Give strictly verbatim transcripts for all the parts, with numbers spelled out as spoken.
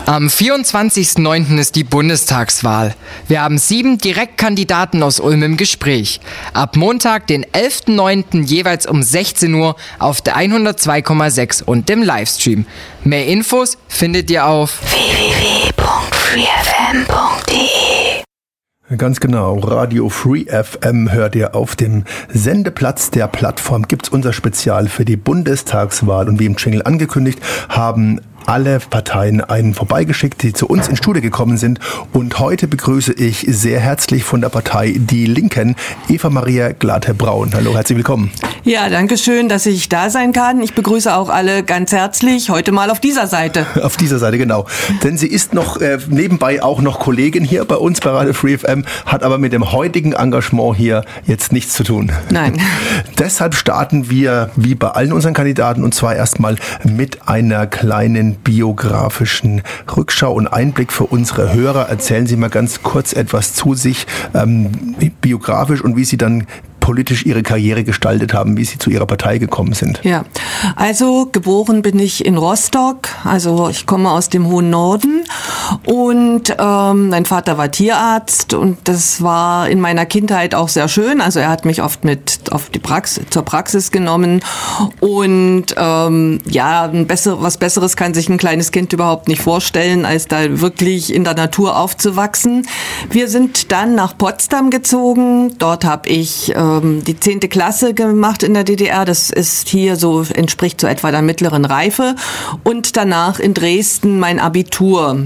Am vierundzwanzigsten neunten ist die Bundestagswahl. Wir haben sieben Direktkandidaten aus Ulm im Gespräch. Ab Montag, den elften neunten jeweils um sechzehn Uhr auf der hundertzwei Komma sechs und im Livestream. Mehr Infos findet ihr auf w w w punkt free f m punkt d e. Ganz genau, Radio Free F M hört ihr auf dem Sendeplatz der Plattform. Gibt's unser Spezial für die Bundestagswahl. Und wie im Jingle angekündigt, haben alle Parteien einen vorbeigeschickt, die zu uns ins Studio gekommen sind. Und heute begrüße ich sehr herzlich von der Partei Die Linken Eva-Maria Glatte-Braun. Hallo, herzlich willkommen. Ja, danke schön, dass ich da sein kann. Ich begrüße auch alle ganz herzlich, heute mal auf dieser Seite. Auf dieser Seite, genau. Denn sie ist noch äh, nebenbei auch noch Kollegin hier bei uns bei Radio Free F M, hat aber mit dem heutigen Engagement hier jetzt nichts zu tun. Nein. Deshalb starten wir, wie bei allen unseren Kandidaten, und zwar erstmal mit einer kleinen biografischen Rückschau und Einblick für unsere Hörer. Erzählen Sie mal ganz kurz etwas zu sich, ähm, biografisch, und wie Sie dann politisch Ihre Karriere gestaltet haben, wie Sie zu Ihrer Partei gekommen sind. Ja, also geboren bin ich in Rostock, also ich komme aus dem hohen Norden, und ähm, mein Vater war Tierarzt, und das war in meiner Kindheit auch sehr schön. Also er hat mich oft mit auf die Praxis, zur Praxis genommen, und ähm, ja, ein besser, was Besseres kann sich ein kleines Kind überhaupt nicht vorstellen, als da wirklich in der Natur aufzuwachsen. Wir sind dann nach Potsdam gezogen, dort habe ich äh, die zehnte Klasse gemacht in der D D R. Das ist hier so, entspricht so etwa der mittleren Reife. Und danach in Dresden mein Abitur.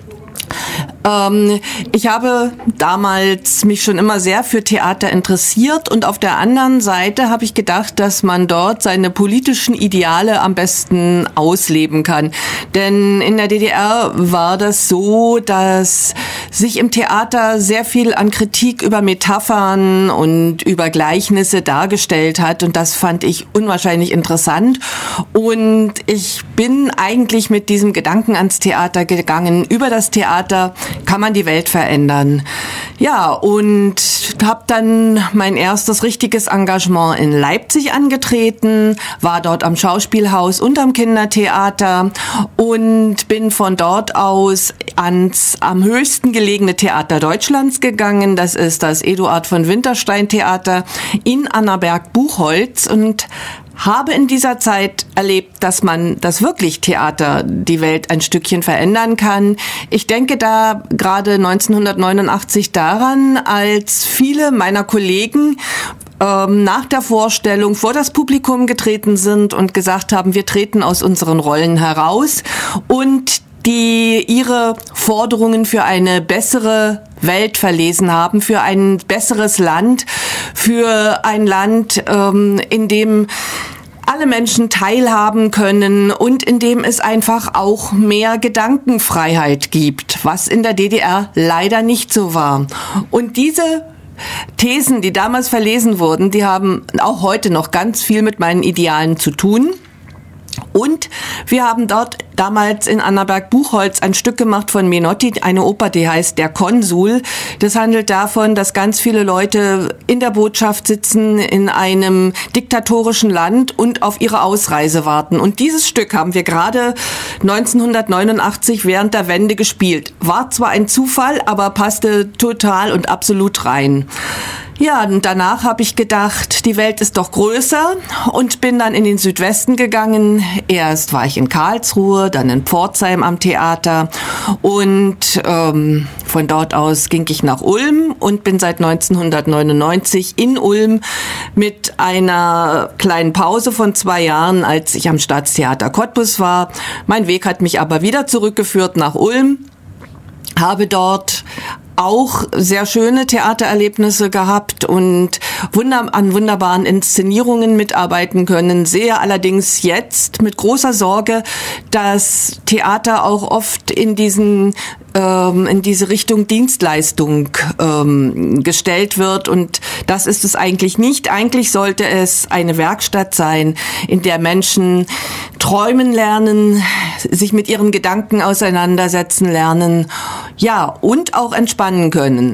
Ähm, ich habe damals mich schon immer sehr für Theater interessiert, und auf der anderen Seite habe ich gedacht, dass man dort seine politischen Ideale am besten ausleben kann. Denn in der D D R war das so, dass sich im Theater sehr viel an Kritik über Metaphern und über Gleichnisse dargestellt hat, und das fand ich unwahrscheinlich interessant. Und ich bin eigentlich mit diesem Gedanken ans Theater gegangen. Über das Theater kann man die Welt verändern. Ja, und habe dann mein erstes richtiges Engagement in Leipzig angetreten, war dort am Schauspielhaus und am Kindertheater und bin von dort aus ans am höchsten gelegene Theater Deutschlands gegangen. Das ist das Eduard von Winterstein Theater in Annaberg-Buchholz, und habe in dieser Zeit erlebt, dass man, dass wirklich Theater die Welt ein Stückchen verändern kann. Ich denke da gerade neunzehnhundertneunundachtzig daran, als viele meiner Kollegen ähm, nach der Vorstellung vor das Publikum getreten sind und gesagt haben, wir treten aus unseren Rollen heraus, und die ihre Forderungen für eine bessere Welt verlesen haben, für ein besseres Land, für ein Land, ähm, in dem alle Menschen teilhaben können und in dem es einfach auch mehr Gedankenfreiheit gibt, was in der D D R leider nicht so war. Und diese Thesen, die damals verlesen wurden, die haben auch heute noch ganz viel mit meinen Idealen zu tun. Und wir haben dort damals in Annaberg-Buchholz ein Stück gemacht von Menotti, eine Oper, die heißt Der Konsul. Das handelt davon, dass ganz viele Leute in der Botschaft sitzen, in einem diktatorischen Land und auf ihre Ausreise warten. Und dieses Stück haben wir gerade neunzehnhundertneunundachtzig während der Wende gespielt. War zwar ein Zufall, aber passte total und absolut rein. Ja, und danach habe ich gedacht, die Welt ist doch größer, und bin dann in den Südwesten gegangen. Erst war ich in Karlsruhe, dann in Pforzheim am Theater, und ähm, von dort aus ging ich nach Ulm und bin seit neunzehnhundertneunundneunzig in Ulm mit einer kleinen Pause von zwei Jahren, als ich am Staatstheater Cottbus war. Mein Weg hat mich aber wieder zurückgeführt nach Ulm, habe dort auch sehr schöne Theatererlebnisse gehabt und wunder- an wunderbaren Inszenierungen mitarbeiten können. Sehe allerdings jetzt mit großer Sorge, dass Theater auch oft in diesen ähm, in diese Richtung Dienstleistung ähm, gestellt wird, und das ist es eigentlich nicht. Eigentlich sollte es eine Werkstatt sein, in der Menschen träumen lernen, sich mit ihren Gedanken auseinandersetzen lernen, ja, und auch entspannen können.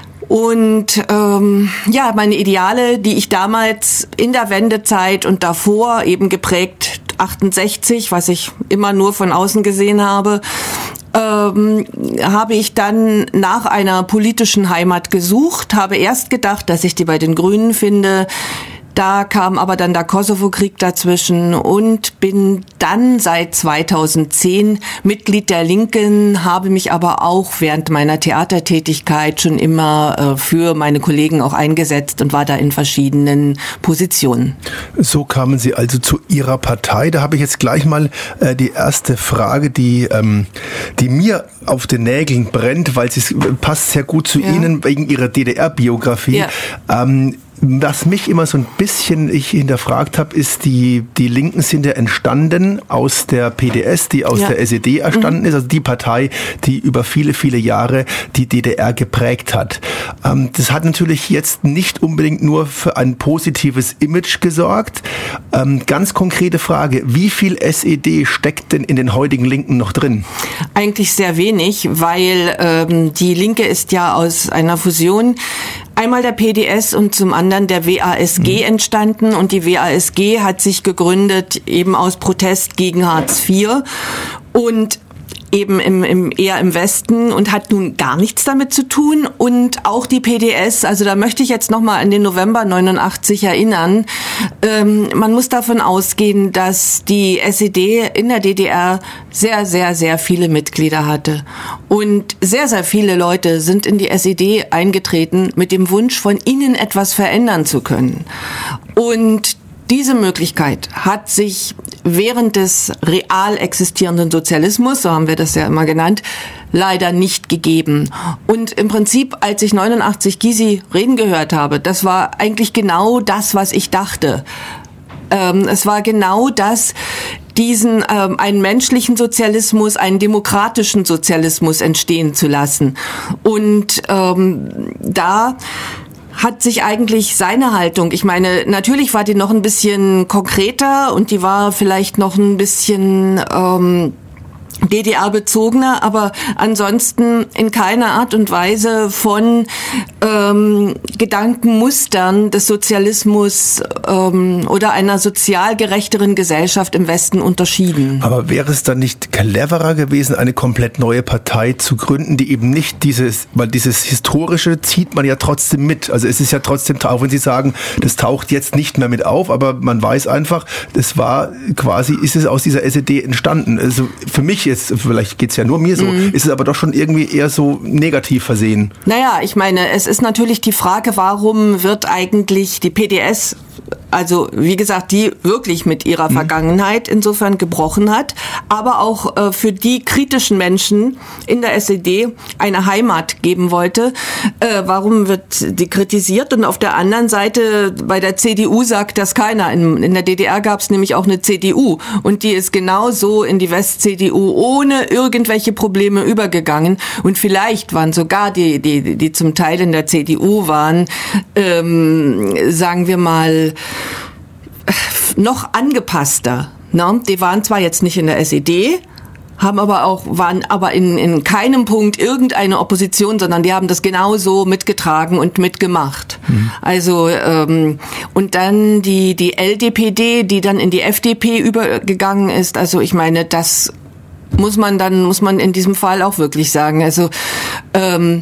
Und ähm, ja, meine Ideale, die ich damals in der Wendezeit und davor eben geprägt achtundsechzig, was ich immer nur von außen gesehen habe, äh, ähm, habe ich dann nach einer politischen Heimat gesucht, habe erst gedacht, dass ich die bei den Grünen finde. Da kam aber dann der Kosovo-Krieg dazwischen und bin dann seit zweitausendzehn Mitglied der Linken, habe mich aber auch während meiner Theatertätigkeit schon immer äh, für meine Kollegen auch eingesetzt und war da in verschiedenen Positionen. So kamen Sie also zu Ihrer Partei. Da habe ich jetzt gleich mal äh, die erste Frage, die, ähm, die mir auf den Nägeln brennt, weil sie passt sehr gut zu ja. Ihnen wegen Ihrer D D R-Biografie. Ja. Ähm, Was mich immer so ein bisschen ich hinterfragt habe, ist, die die Linken sind ja entstanden aus der P D S, die aus ja. der S E D entstanden mhm. ist, also die Partei, die über viele, viele Jahre die D D R geprägt hat. Ähm, das hat natürlich jetzt nicht unbedingt nur für ein positives Image gesorgt. Ähm, ganz konkrete Frage, wie viel S E D steckt denn in den heutigen Linken noch drin? Eigentlich sehr wenig, weil ähm, die Linke ist ja aus einer Fusion einmal der P D S und zum anderen der W A S G entstanden und die W A S G hat sich gegründet eben aus Protest gegen Hartz vier und eben im, im, eher im Westen und hat nun gar nichts damit zu tun. Und auch die P D S, also da möchte ich jetzt nochmal an den November neunundachtzig erinnern. Ähm, man muss davon ausgehen, dass die S E D in der D D R sehr, sehr, sehr viele Mitglieder hatte. Und sehr, sehr viele Leute sind in die S E D eingetreten mit dem Wunsch, von ihnen etwas verändern zu können. Und diese Möglichkeit hat sich während des real existierenden Sozialismus, so haben wir das ja immer genannt, leider nicht gegeben. Und im Prinzip, als ich neunundachtzig Gysi reden gehört habe, das war eigentlich genau das, was ich dachte. Ähm, es war genau das, diesen ähm, einen menschlichen Sozialismus, einen demokratischen Sozialismus entstehen zu lassen. Und ähm, da hat sich eigentlich seine Haltung, ich meine, natürlich war die noch ein bisschen konkreter und die war vielleicht noch ein bisschen ähm, D D R-bezogener, aber ansonsten in keiner Art und Weise von ähm, Gedankenmustern des Sozialismus ähm, oder einer sozial gerechteren Gesellschaft im Westen unterschieden. Aber wäre es dann nicht cleverer gewesen, eine komplett neue Partei zu gründen, die eben nicht dieses, weil dieses Historische zieht man ja trotzdem mit. Also es ist ja trotzdem, auch wenn Sie sagen, das taucht jetzt nicht mehr mit auf, aber man weiß einfach, das war quasi, ist es aus dieser S E D entstanden. Also für mich jetzt, vielleicht geht's ja nur mir so, mm. ist es aber doch schon irgendwie eher so negativ versehen. Naja, ich meine, es ist natürlich die Frage, warum wird eigentlich die P D S, also wie gesagt, die wirklich mit ihrer Vergangenheit insofern gebrochen hat, aber auch äh, für die kritischen Menschen in der S E D eine Heimat geben wollte. Äh, warum wird die kritisiert? Und auf der anderen Seite, bei der C D U sagt das keiner. In, in der D D R gab es nämlich auch eine C D U und die ist genauso in die West-C D U ohne irgendwelche Probleme übergegangen. Und vielleicht waren sogar die, die, die zum Teil in der C D U waren, ähm, sagen wir mal, noch angepasster. Ne? Die waren zwar jetzt nicht in der S E D, haben aber auch, waren aber in, in keinem Punkt irgendeine Opposition, sondern die haben das genauso mitgetragen und mitgemacht. Mhm. Also, ähm, und dann die, die L D P D, die dann in die F D P übergegangen ist. Also, ich meine, das muss man dann, muss man in diesem Fall auch wirklich sagen. Also, ähm,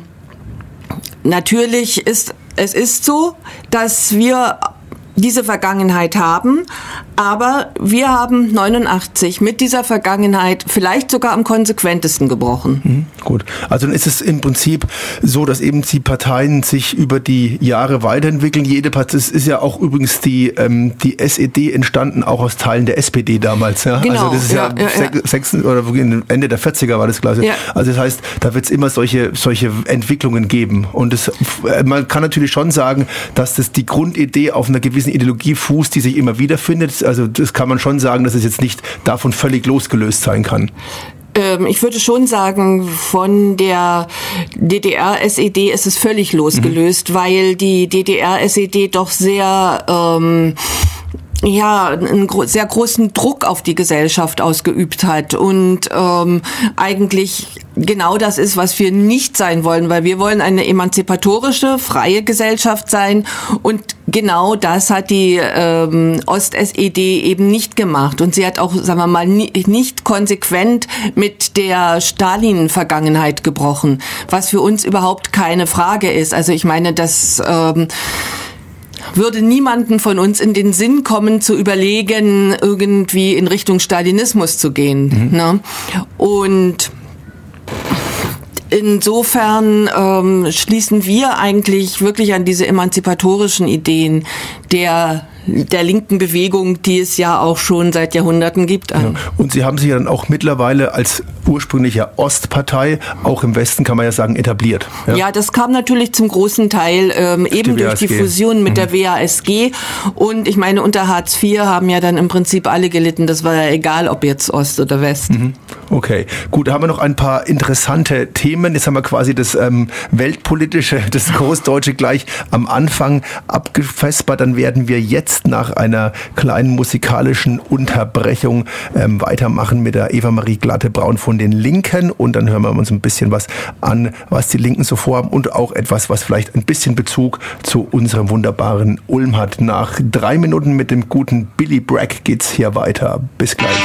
natürlich ist, es ist so, dass wir diese Vergangenheit haben, aber wir haben neunundachtzig mit dieser Vergangenheit vielleicht sogar am konsequentesten gebrochen. Mhm, gut, also dann ist es im Prinzip so, dass eben die Parteien sich über die Jahre weiterentwickeln. Jede Partei, es ist ja auch übrigens die ähm, die S E D entstanden auch aus Teilen der S P D damals. Ja? Genau, also das ist ja, ja, ja, ja. sechs, oder Ende der vierziger war das gleich. Ja. Also das heißt, da wird es immer solche solche Entwicklungen geben. Und das, man kann natürlich schon sagen, dass das die Grundidee auf einer gewissen Ideologie fußt, die sich immer wieder findet. Also das kann man schon sagen, dass es jetzt nicht davon völlig losgelöst sein kann. Ähm, ich würde schon sagen, von der D D R-S E D ist es völlig losgelöst, mhm. weil die D D R-S E D doch sehr ähm, ja, einen gro- sehr großen Druck auf die Gesellschaft ausgeübt hat und ähm, eigentlich genau das ist, was wir nicht sein wollen, weil wir wollen eine emanzipatorische, freie Gesellschaft sein und genau das hat die ähm, Ost-S E D eben nicht gemacht und sie hat auch, sagen wir mal, nie, nicht konsequent mit der Stalin-Vergangenheit gebrochen, was für uns überhaupt keine Frage ist. Also ich meine, das ähm, würde niemanden von uns in den Sinn kommen, zu überlegen, irgendwie in Richtung Stalinismus zu gehen. Mhm. Ne? Und insofern ähm, schließen wir eigentlich wirklich an diese emanzipatorischen Ideen der der linken Bewegung, die es ja auch schon seit Jahrhunderten gibt, an. Ja. Und Sie haben sich ja dann auch mittlerweile als ursprünglicher Ostpartei, auch im Westen kann man ja sagen, etabliert. Ja, ja das kam natürlich zum großen Teil ähm, eben die durch die Fusion mit mhm. der W A S G. Und ich meine, unter Hartz vier haben ja dann im Prinzip alle gelitten. Das war ja egal, ob jetzt Ost oder West. Mhm. Okay, gut, da haben wir noch ein paar interessante Themen. Jetzt haben wir quasi das ähm, Weltpolitische, das Großdeutsche gleich am Anfang abgefespert. Dann werden wir jetzt nach einer kleinen musikalischen Unterbrechung ähm, weitermachen mit der Eva-Marie Glatte-Braun von den Linken und dann hören wir uns ein bisschen was an, was die Linken so vorhaben und auch etwas, was vielleicht ein bisschen Bezug zu unserem wunderbaren Ulm hat. Nach drei Minuten mit dem guten Billy Bragg geht's hier weiter. Bis gleich.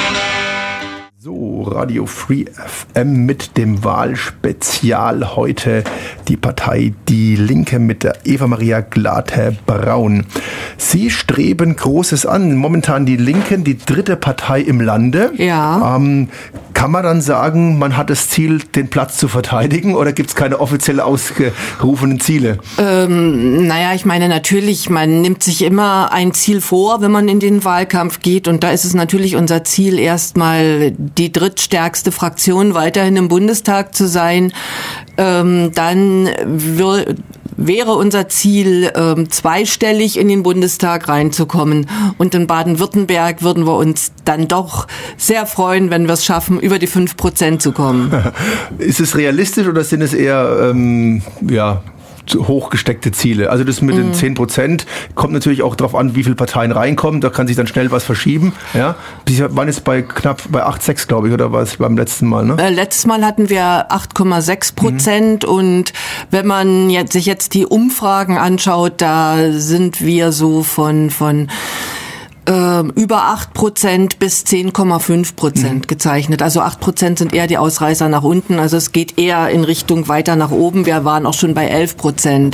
So, Radio Free F M mit dem Wahlspezial heute die Partei Die Linke mit der Eva-Maria Glatte-Braun. Sie streben Großes an. Momentan die Linken, die dritte Partei im Lande. Ja. Ähm, kann man dann sagen, man hat das Ziel, den Platz zu verteidigen oder gibt es keine offiziell ausgerufenen Ziele? Ähm, naja, ich meine natürlich, man nimmt sich immer ein Ziel vor, wenn man in den Wahlkampf geht und da ist es natürlich unser Ziel, erstmal die drittstärkste Fraktion weiterhin im Bundestag zu sein. Ähm, dann wir, wäre unser Ziel, ähm, zweistellig in den Bundestag reinzukommen. Und in Baden-Württemberg würden wir uns dann doch sehr freuen, wenn wir es schaffen, über die fünf Prozent zu kommen. Ist es realistisch oder sind es eher, ähm, ja... hochgesteckte Ziele. Also das mit den zehn Prozent kommt natürlich auch darauf an, wie viele Parteien reinkommen. Da kann sich dann schnell was verschieben. Ja, die waren jetzt bei knapp bei acht Komma sechs, glaube ich, oder war es beim letzten Mal? Ne? Äh, letztes Mal hatten wir acht Komma sechs Prozent mhm. und wenn man jetzt, sich jetzt die Umfragen anschaut, da sind wir so von von über acht Prozent bis zehn Komma fünf Prozent mhm. gezeichnet. Also acht Prozent sind eher die Ausreißer nach unten. Also es geht eher in Richtung weiter nach oben. Wir waren auch schon bei elf Prozent.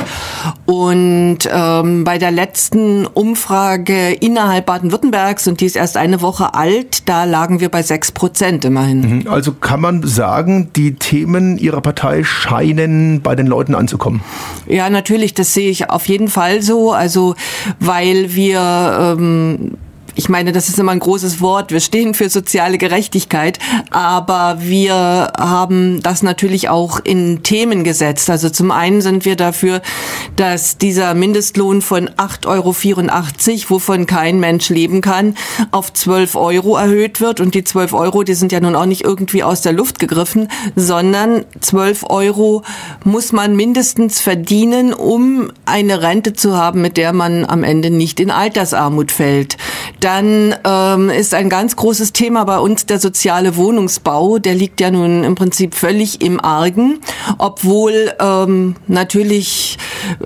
Und ähm, bei der letzten Umfrage innerhalb Baden-Württembergs, und die ist erst eine Woche alt, da lagen wir bei sechs Prozent immerhin. Also kann man sagen, die Themen Ihrer Partei scheinen bei den Leuten anzukommen? Ja, natürlich, das sehe ich auf jeden Fall so. Also weil wir... Ähm, Ich meine, das ist immer ein großes Wort. Wir stehen für soziale Gerechtigkeit, aber wir haben das natürlich auch in Themen gesetzt. Also zum einen sind wir dafür, dass dieser Mindestlohn von acht Euro vierundachtzig, wovon kein Mensch leben kann, auf zwölf Euro erhöht wird. Und die zwölf Euro, die sind ja nun auch nicht irgendwie aus der Luft gegriffen, sondern zwölf Euro muss man mindestens verdienen, um eine Rente zu haben, mit der man am Ende nicht in Altersarmut fällt. Dann ähm, ist ein ganz großes Thema bei uns der soziale Wohnungsbau. Der liegt ja nun im Prinzip völlig im Argen, obwohl ähm, natürlich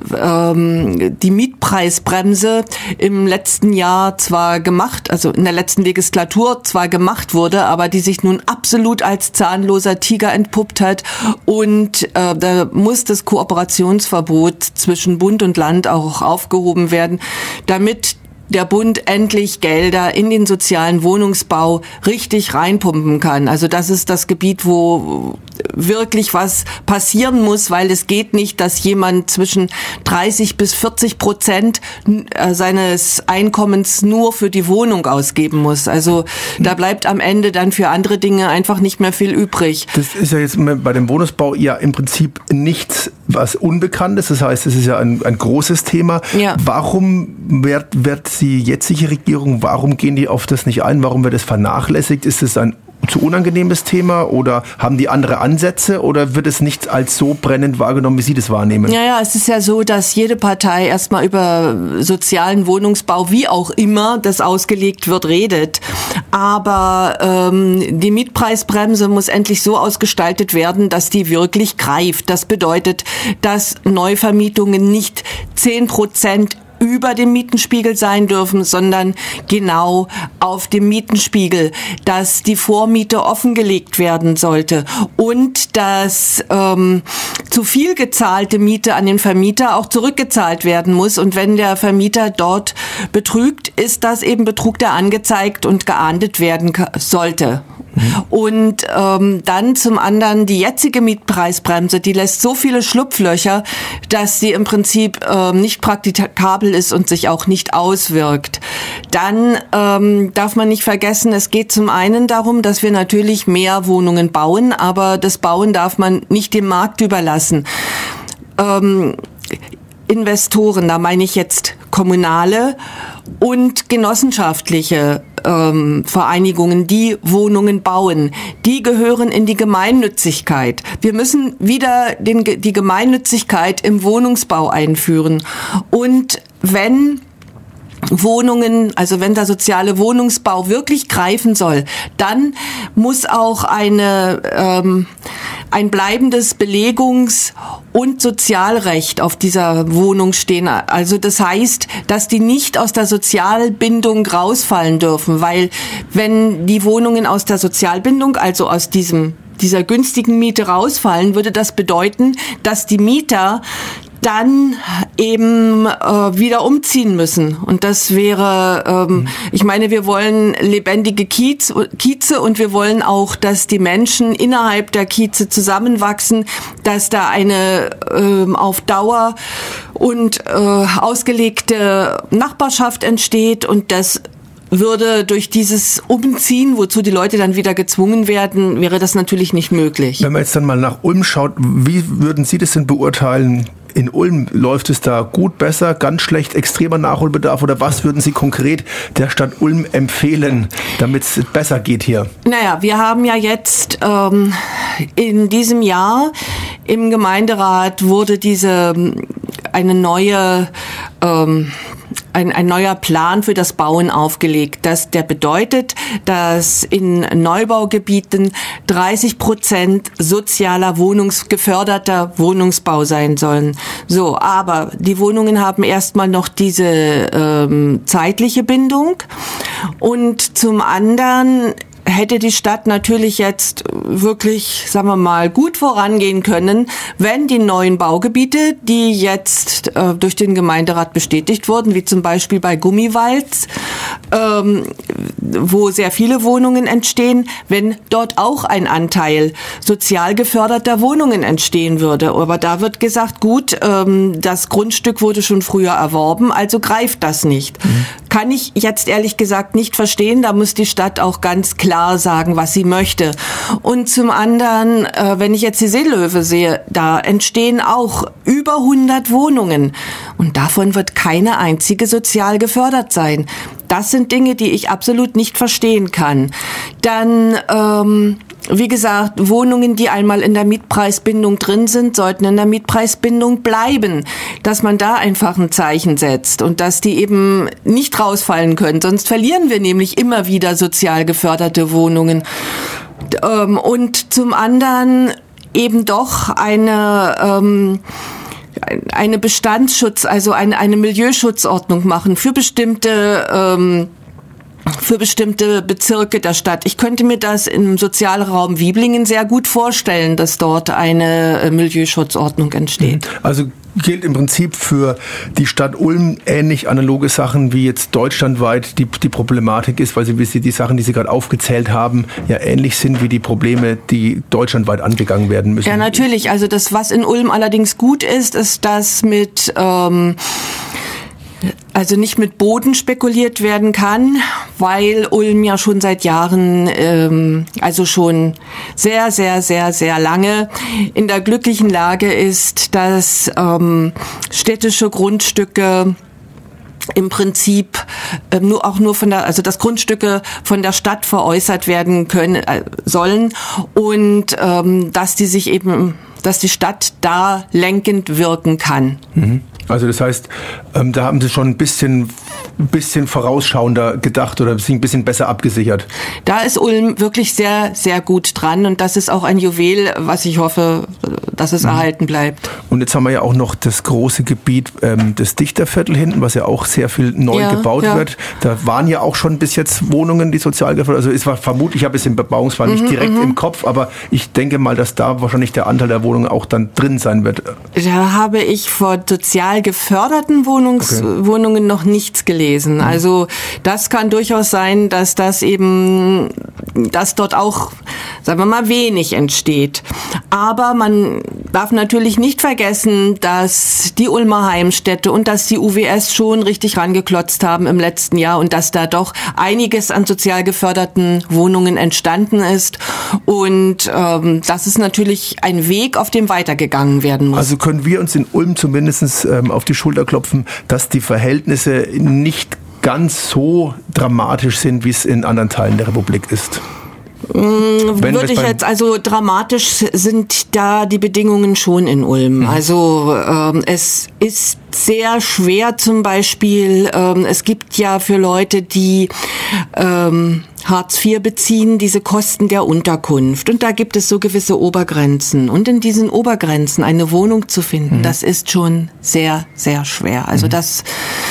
ähm, die Mietpreisbremse im letzten Jahr zwar gemacht, also in der letzten Legislatur zwar gemacht wurde, aber die sich nun absolut als zahnloser Tiger entpuppt hat. Und äh, da muss das Kooperationsverbot zwischen Bund und Land auch aufgehoben werden, damit der Bund endlich Gelder in den sozialen Wohnungsbau richtig reinpumpen kann. Also das ist das Gebiet, wo wirklich was passieren muss, weil es geht nicht, dass jemand zwischen dreißig bis vierzig Prozent seines Einkommens nur für die Wohnung ausgeben muss. Also da bleibt am Ende dann für andere Dinge einfach nicht mehr viel übrig. Das ist ja jetzt bei dem Wohnungsbau ja im Prinzip nichts, was Unbekanntes. Das heißt, es ist ja ein, ein großes Thema. Ja. Warum wird, wird die jetzige Regierung, warum gehen die auf das nicht ein? Warum wird es vernachlässigt? Ist es ein zu unangenehmes Thema oder haben die andere Ansätze oder wird es nicht als so brennend wahrgenommen, wie Sie das wahrnehmen? Ja, ja, es ist ja so, dass jede Partei erstmal über sozialen Wohnungsbau, wie auch immer das ausgelegt wird, redet. Aber ähm, die Mietpreisbremse muss endlich so ausgestaltet werden, dass die wirklich greift. Das bedeutet, dass Neuvermietungen nicht zehn Prozent über dem Mietenspiegel sein dürfen, sondern genau auf dem Mietenspiegel, dass die Vormiete offengelegt werden sollte und dass ähm, zu viel gezahlte Miete an den Vermieter auch zurückgezahlt werden muss. Und wenn der Vermieter dort betrügt, ist das eben Betrug, der angezeigt und geahndet werden sollte. Mhm. Und ähm, dann zum anderen die jetzige Mietpreisbremse, die lässt so viele Schlupflöcher, dass sie im Prinzip ähm, nicht praktikabel ist und sich auch nicht auswirkt. Dann ähm, darf man nicht vergessen, es geht zum einen darum, dass wir natürlich mehr Wohnungen bauen, aber das Bauen darf man nicht dem Markt überlassen. Ähm, Investoren, da meine ich jetzt kommunale und genossenschaftliche ähm, Vereinigungen, die Wohnungen bauen, die gehören in die Gemeinnützigkeit. Wir müssen wieder den, die Gemeinnützigkeit im Wohnungsbau einführen. Und wenn Wohnungen, also wenn der soziale Wohnungsbau wirklich greifen soll, dann muss auch eine ähm, ein bleibendes Belegungs- und Sozialrecht auf dieser Wohnung stehen. Also das heißt, dass die nicht aus der Sozialbindung rausfallen dürfen, weil wenn die Wohnungen aus der Sozialbindung, also aus diesem dieser günstigen Miete rausfallen, würde das bedeuten, dass die Mieter dann eben äh, wieder umziehen müssen. Und das wäre, ähm, ich meine, wir wollen lebendige Kiez, Kieze und wir wollen auch, dass die Menschen innerhalb der Kieze zusammenwachsen, dass da eine ähm, auf Dauer und äh, ausgelegte Nachbarschaft entsteht und das würde durch dieses Umziehen, wozu die Leute dann wieder gezwungen werden, wäre das natürlich nicht möglich. Wenn man jetzt dann mal nach Ulm schaut, wie würden Sie das denn beurteilen? In Ulm läuft es da gut, besser, ganz schlecht, extremer Nachholbedarf oder was würden Sie konkret der Stadt Ulm empfehlen, damit es besser geht hier? Naja, wir haben ja jetzt ähm, in diesem Jahr im Gemeinderat wurde diese eine neue ähm, Ein, ein neuer Plan für das Bauen aufgelegt. Das, der bedeutet, dass in Neubaugebieten dreißig Prozent sozialer Wohnungs, geförderter Wohnungsbau sein sollen. So, aber die Wohnungen haben erstmal noch diese ähm, zeitliche Bindung und zum anderen hätte die Stadt natürlich jetzt wirklich, sagen wir mal, gut vorangehen können, wenn die neuen Baugebiete, die jetzt äh, durch den Gemeinderat bestätigt wurden, wie zum Beispiel bei Gummiwalz, ähm, wo sehr viele Wohnungen entstehen, wenn dort auch ein Anteil sozial geförderter Wohnungen entstehen würde. Aber da wird gesagt, gut, ähm, das Grundstück wurde schon früher erworben, also greift das nicht. Mhm. Kann ich jetzt ehrlich gesagt nicht verstehen, da muss die Stadt auch ganz klar sagen, was sie möchte. Und zum anderen, äh, wenn ich jetzt die Seelöwe sehe, da entstehen auch über hundert Wohnungen und davon wird keine einzige sozial gefördert sein. Das sind Dinge, die ich absolut nicht verstehen kann. Dann, ähm, wie gesagt, Wohnungen, die einmal in der Mietpreisbindung drin sind, sollten in der Mietpreisbindung bleiben. Dass man da einfach ein Zeichen setzt und dass die eben nicht rausfallen können. Sonst verlieren wir nämlich immer wieder sozial geförderte Wohnungen. Und zum anderen eben doch eine ähm, eine Bestandsschutz, also eine, eine Milieuschutzordnung machen für bestimmte ähm, für bestimmte Bezirke der Stadt. Ich könnte mir das im Sozialraum Wieblingen sehr gut vorstellen, dass dort eine Milieuschutzordnung entsteht. Also gilt im Prinzip für die Stadt Ulm ähnlich analoge Sachen wie jetzt deutschlandweit die, die Problematik ist, weil sie, wie sie die Sachen, die Sie gerade aufgezählt haben, ja ähnlich sind wie die Probleme, die deutschlandweit angegangen werden müssen. Ja, natürlich. Also das, was in Ulm allerdings gut ist, ist, dass mit ähm, also nicht mit Boden spekuliert werden kann, weil Ulm ja schon seit Jahren, ähm, also schon sehr, sehr, sehr, sehr lange in der glücklichen Lage ist, dass ähm, städtische Grundstücke im Prinzip äh, nur auch nur von der, also dass Grundstücke von der Stadt veräußert werden können äh, sollen und ähm, dass die sich eben, dass die Stadt da lenkend wirken kann. Mhm. Also das heißt, ähm, da haben Sie schon ein bisschen, bisschen vorausschauender gedacht oder sich ein bisschen besser abgesichert. Da ist Ulm wirklich sehr, sehr gut dran und das ist auch ein Juwel, was ich hoffe, dass es mhm. erhalten bleibt. Und jetzt haben wir ja auch noch das große Gebiet ähm, des Dichterviertel hinten, was ja auch sehr viel neu ja, gebaut ja. wird. Da waren ja auch schon bis jetzt Wohnungen, die sozial gefördert. Also es war vermutlich, ich habe es im Bebauungsplan nicht mhm, direkt mhm. im Kopf, aber ich denke mal, dass da wahrscheinlich der Anteil der Wohnungen auch dann drin sein wird. Da habe ich vor sozial geförderten Wohnungs- okay. Wohnungen noch nichts gelesen. Mhm. Also das kann durchaus sein, dass das eben, dass dort auch, sagen wir mal, wenig entsteht. Aber man darf natürlich nicht vergessen, dass die Ulmer Heimstätte und dass die U W S schon richtig rangeklotzt haben im letzten Jahr und dass da doch einiges an sozial geförderten Wohnungen entstanden ist. Und ähm, das ist natürlich ein Weg, auf dem weitergegangen werden muss. Also können wir uns in Ulm zumindest ähm, auf die Schulter klopfen, dass die Verhältnisse nicht ganz so dramatisch sind, wie es in anderen Teilen der Republik ist. Wenn Würde ich jetzt, also dramatisch sind da die Bedingungen schon in Ulm. Mhm. Also ähm, es ist sehr schwer zum Beispiel, ähm, es gibt ja für Leute, die ähm, Hartz vier beziehen, diese Kosten der Unterkunft. Und da gibt es so gewisse Obergrenzen. Und in diesen Obergrenzen eine Wohnung zu finden, mhm. das ist schon sehr, sehr schwer. Also mhm. das...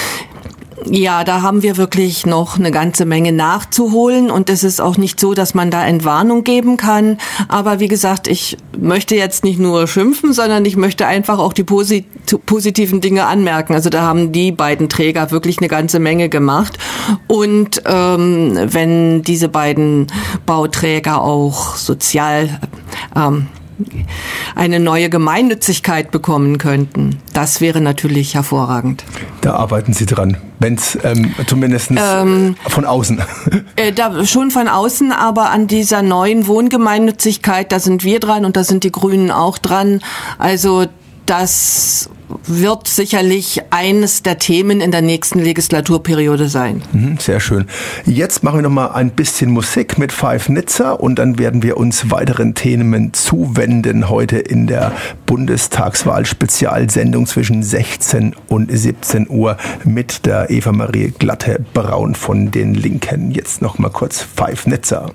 Ja, da haben wir wirklich noch eine ganze Menge nachzuholen und es ist auch nicht so, dass man da Entwarnung geben kann. Aber wie gesagt, ich möchte jetzt nicht nur schimpfen, sondern ich möchte einfach auch die posit- positiven Dinge anmerken. Also da haben die beiden Träger wirklich eine ganze Menge gemacht. Und ähm, wenn diese beiden Bauträger auch sozial ähm, eine neue Gemeinnützigkeit bekommen könnten. Das wäre natürlich hervorragend. Da arbeiten Sie dran, wenn es ähm, zumindest ähm, von außen. Äh, da, schon von außen, aber an dieser neuen Wohngemeinnützigkeit, da sind wir dran und da sind die Grünen auch dran. Also das wird sicherlich eines der Themen in der nächsten Legislaturperiode sein. Sehr schön. Jetzt machen wir noch mal ein bisschen Musik mit Five Nizza und dann werden wir uns weiteren Themen zuwenden heute in der Bundestagswahl-Spezialsendung zwischen sechzehn und siebzehn Uhr mit der Eva-Marie Glatte-Braun von den Linken. Jetzt noch mal kurz Five Nizza.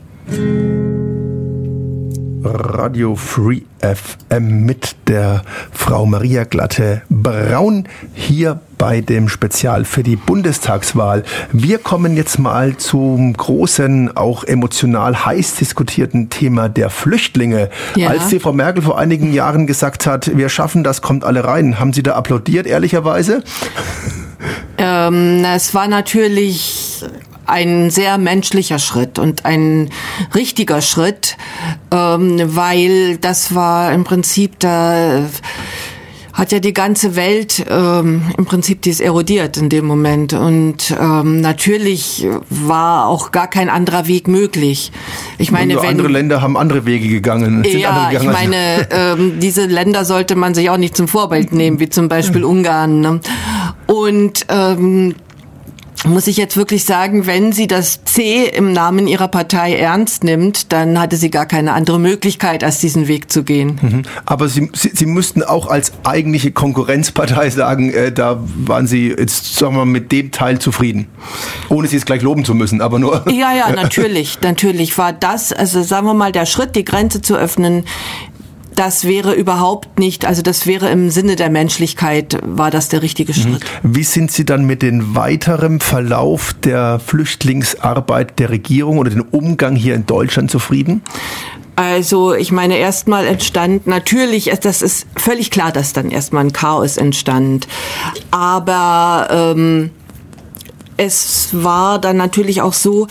Radio Free F M mit der Frau Maria Glatte-Braun hier bei dem Spezial für die Bundestagswahl. Wir kommen jetzt mal zum großen, auch emotional heiß diskutierten Thema der Flüchtlinge. Ja. Als die Frau Merkel vor einigen Jahren gesagt hat, wir schaffen das, kommt alle rein, haben Sie da applaudiert, ehrlicherweise? Ähm, es war natürlich ein sehr menschlicher Schritt und ein richtiger Schritt, ähm, weil das war im Prinzip, da hat ja die ganze Welt ähm, im Prinzip, die ist erodiert in dem Moment und ähm, natürlich war auch gar kein anderer Weg möglich. Ich meine, wenn andere Länder haben andere Wege gegangen. Sind ja, andere gegangen. Ich meine, ähm, diese Länder sollte man sich auch nicht zum Vorbild nehmen, wie zum Beispiel Ungarn. Ne? Und ähm, muss ich jetzt wirklich sagen, wenn sie das C im Namen ihrer Partei ernst nimmt, dann hatte sie gar keine andere Möglichkeit, als diesen Weg zu gehen. Mhm. Aber sie, sie, sie müssten auch als eigentliche Konkurrenzpartei sagen, äh, da waren Sie jetzt, sagen wir mal, mit dem Teil zufrieden. Ohne Sie es gleich loben zu müssen, aber nur... Ja, ja, natürlich, natürlich war das, also sagen wir mal, der Schritt, die Grenze zu öffnen, das wäre überhaupt nicht, also das wäre im Sinne der Menschlichkeit, war das der richtige Schritt. Wie sind Sie dann mit dem weiteren Verlauf der Flüchtlingsarbeit der Regierung oder dem Umgang hier in Deutschland zufrieden? Also ich meine, erstmal entstand natürlich, das ist völlig klar, dass dann erstmal ein Chaos entstand, aber ähm, es war dann natürlich auch so,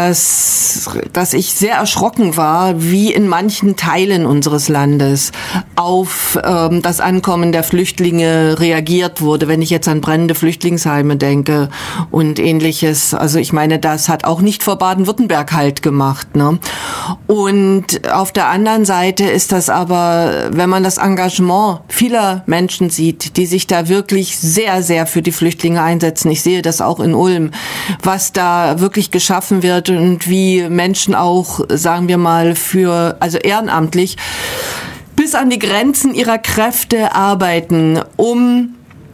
dass, dass ich sehr erschrocken war, wie in manchen Teilen unseres Landes auf ähm, das Ankommen der Flüchtlinge reagiert wurde, wenn ich jetzt an brennende Flüchtlingsheime denke und Ähnliches. Also ich meine, das hat auch nicht vor Baden-Württemberg Halt gemacht, ne? Und auf der anderen Seite ist das aber, wenn man das Engagement vieler Menschen sieht, die sich da wirklich sehr, sehr für die Flüchtlinge einsetzen, ich sehe das auch in Ulm, was da wirklich geschaffen wird und wie Menschen auch, sagen wir mal, für, also ehrenamtlich, bis an die Grenzen ihrer Kräfte arbeiten, um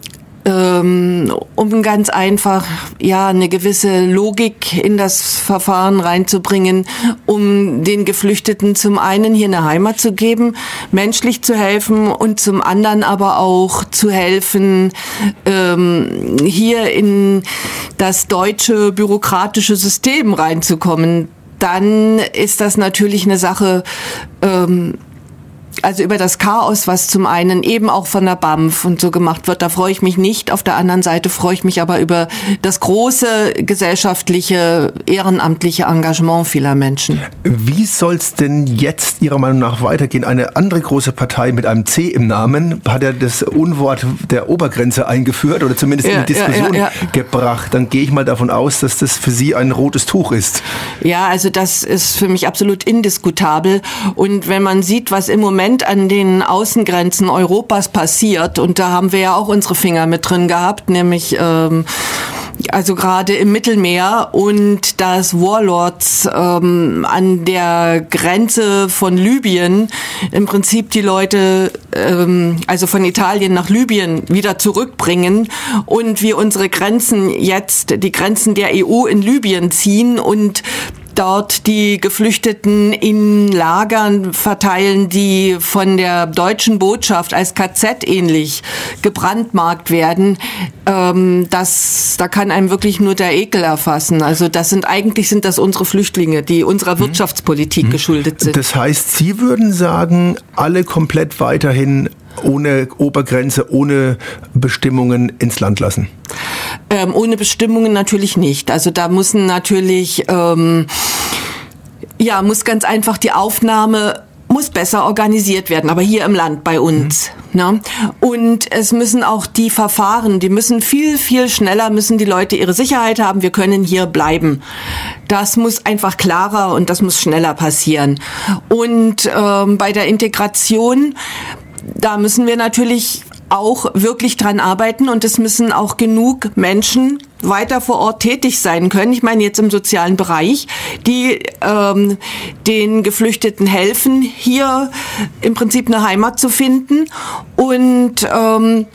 ähm, um ganz einfach ja eine gewisse Logik in das Verfahren reinzubringen, um den Geflüchteten zum einen hier eine Heimat zu geben, menschlich zu helfen und zum anderen aber auch zu helfen, ähm, hier in das deutsche bürokratische System reinzukommen. Dann ist das natürlich eine Sache, ähm, also über das Chaos, was zum einen eben auch von der B A M F und so gemacht wird, da freue ich mich nicht. Auf der anderen Seite freue ich mich aber über das große gesellschaftliche, ehrenamtliche Engagement vieler Menschen. Wie soll es denn jetzt Ihrer Meinung nach weitergehen? Eine andere große Partei mit einem C im Namen hat ja das Unwort der Obergrenze eingeführt oder zumindest ja, in die Diskussion ja, ja, ja. gebracht. Dann gehe ich mal davon aus, dass das für Sie ein rotes Tuch ist. Ja, also das ist für mich absolut indiskutabel. Und wenn man sieht, was im Moment an den Außengrenzen Europas passiert, und da haben wir ja auch unsere Finger mit drin gehabt, nämlich ähm, also gerade im Mittelmeer und dass Warlords ähm, an der Grenze von Libyen im Prinzip die Leute, ähm, also von Italien nach Libyen wieder zurückbringen und wir unsere Grenzen jetzt, die Grenzen der E U in Libyen ziehen und dort die Geflüchteten in Lagern verteilen, die von der deutschen Botschaft als K Z ähnlich gebrandmarkt werden. Ähm, das, da kann einem wirklich nur der Ekel erfassen. Also das sind eigentlich sind das unsere Flüchtlinge, die unserer Wirtschaftspolitik mhm. geschuldet sind. Das heißt, Sie würden sagen, alle komplett weiterhin ohne Obergrenze, ohne Bestimmungen ins Land lassen? Ähm, ohne Bestimmungen natürlich nicht. Also da müssen natürlich, ähm, ja, muss ganz einfach die Aufnahme muss besser organisiert werden, aber hier im Land bei uns. Mhm. Ne? Und es müssen auch die Verfahren, die müssen viel, viel schneller, müssen die Leute ihre Sicherheit haben, wir können hier bleiben. Das muss einfach klarer und das muss schneller passieren. Und ähm, bei der Integration, da müssen wir natürlich auch wirklich dran arbeiten und es müssen auch genug Menschen weiter vor Ort tätig sein können. Ich meine jetzt im sozialen Bereich, die ähm, den Geflüchteten helfen, hier im Prinzip eine Heimat zu finden und ähm,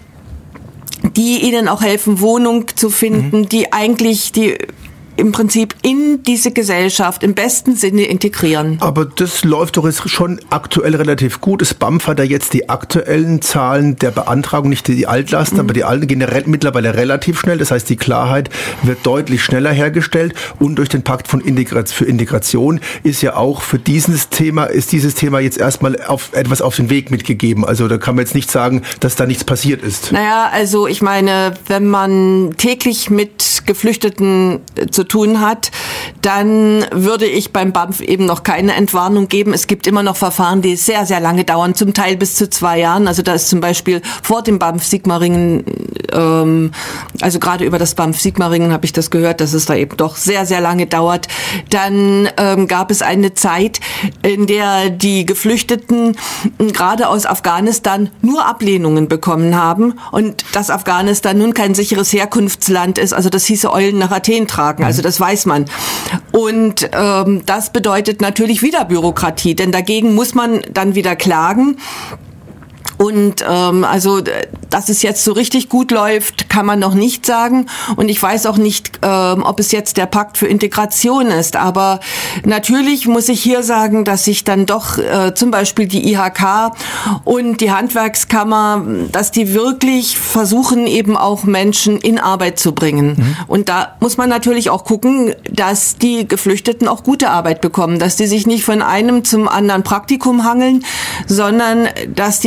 die ihnen auch helfen, Wohnung zu finden, mhm. die eigentlich die im Prinzip in diese Gesellschaft im besten Sinne integrieren. Aber das läuft doch jetzt schon aktuell relativ gut. Das B A M F hat ja jetzt die aktuellen Zahlen der Beantragung, nicht die Altlasten, mhm. aber die alten gehen re- mittlerweile relativ schnell. Das heißt, die Klarheit wird deutlich schneller hergestellt und durch den Pakt von Integration für Integration ist ja auch für dieses Thema, ist dieses Thema jetzt erstmal auf etwas auf den Weg mitgegeben. Also da kann man jetzt nicht sagen, dass da nichts passiert ist. Naja, also ich meine, wenn man täglich mit Geflüchteten zu tun hat, dann würde ich beim B A M F eben noch keine Entwarnung geben. Es gibt immer noch Verfahren, die sehr, sehr lange dauern, zum Teil bis zu zwei Jahren. Also da ist zum Beispiel vor dem B A M F Sigmaringen, ähm, also gerade über das B A M F Sigmaringen habe ich das gehört, dass es da eben doch sehr, sehr lange dauert. Dann ähm, gab es eine Zeit, in der die Geflüchteten gerade aus Afghanistan nur Ablehnungen bekommen haben und dass Afghanistan nun kein sicheres Herkunftsland ist. Also das hieße Eulen nach Athen tragen. Also das weiß man. Und ähm, das bedeutet natürlich wieder Bürokratie, denn dagegen muss man dann wieder klagen. Und ähm, also, dass es jetzt so richtig gut läuft, kann man noch nicht sagen. Und ich weiß auch nicht, ähm, ob es jetzt der Pakt für Integration ist. Aber natürlich muss ich hier sagen, dass sich dann doch äh, zum Beispiel die I H K und die Handwerkskammer, dass die wirklich versuchen, eben auch Menschen in Arbeit zu bringen. Mhm. Und da muss man natürlich auch gucken, dass die Geflüchteten auch gute Arbeit bekommen, dass die sich nicht von einem zum anderen Praktikum hangeln, sondern dass die eben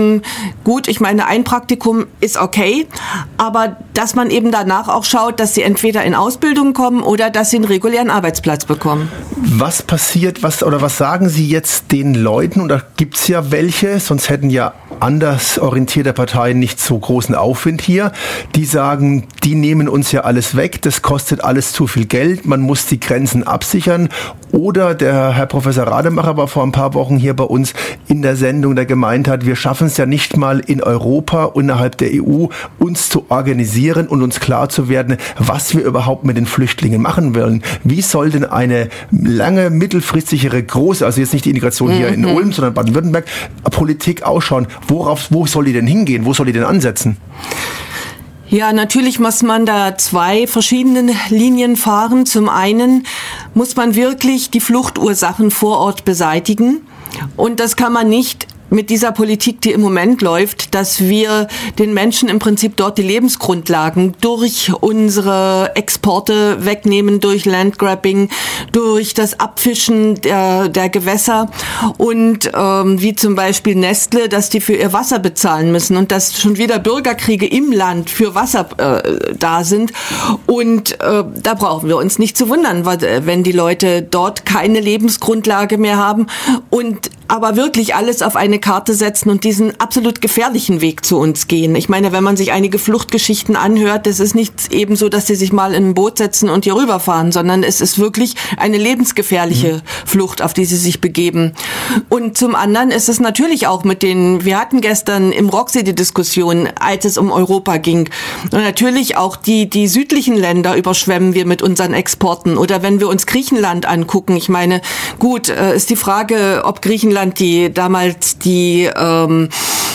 eben, gut, ich meine, ein Praktikum ist okay, aber dass man eben danach auch schaut, dass sie entweder in Ausbildung kommen oder dass sie einen regulären Arbeitsplatz bekommen. Was passiert, was oder was sagen Sie jetzt den Leuten, und da gibt es ja welche, sonst hätten ja anders orientierte Parteien nicht so großen Aufwind hier, die sagen, die nehmen uns ja alles weg, das kostet alles zu viel Geld, man muss die Grenzen absichern. Oder der Herr Professor Rademacher war vor ein paar Wochen hier bei uns in der Sendung, der gemeint hat, wir schaffen es ja nicht mal in Europa, innerhalb der E U, uns zu organisieren und uns klar zu werden, was wir überhaupt mit den Flüchtlingen machen wollen. Wie soll denn eine lange, mittelfristigere, große, also jetzt nicht die Integration hier mhm. in Ulm, sondern Baden-Württemberg, Politik ausschauen? Worauf, wo soll die denn hingehen? Wo soll die denn ansetzen? Ja, natürlich muss man da zwei verschiedene Linien fahren. Zum einen muss man wirklich die Fluchtursachen vor Ort beseitigen. Und das kann man nicht mit dieser Politik, die im Moment läuft, dass wir den Menschen im Prinzip dort die Lebensgrundlagen durch unsere Exporte wegnehmen, durch Landgrabbing, durch das Abfischen der, der Gewässer und ähm, wie zum Beispiel Nestle, dass die für ihr Wasser bezahlen müssen und dass schon wieder Bürgerkriege im Land für Wasser äh, da sind. Und äh, da brauchen wir uns nicht zu wundern, wenn die Leute dort keine Lebensgrundlage mehr haben und aber wirklich alles auf eine Karte setzen und diesen absolut gefährlichen Weg zu uns gehen. Ich meine, wenn man sich einige Fluchtgeschichten anhört, das ist nicht eben so, dass sie sich mal in ein Boot setzen und hier rüberfahren, sondern es ist wirklich eine lebensgefährliche mhm. Flucht, auf die sie sich begeben. Und zum anderen ist es natürlich auch mit den, wir hatten gestern im Roxy die Diskussion, als es um Europa ging. Und natürlich auch die, die südlichen Länder überschwemmen wir mit unseren Exporten. Oder wenn wir uns Griechenland angucken, ich meine, gut, ist die Frage, ob Griechenland die damals die ähm,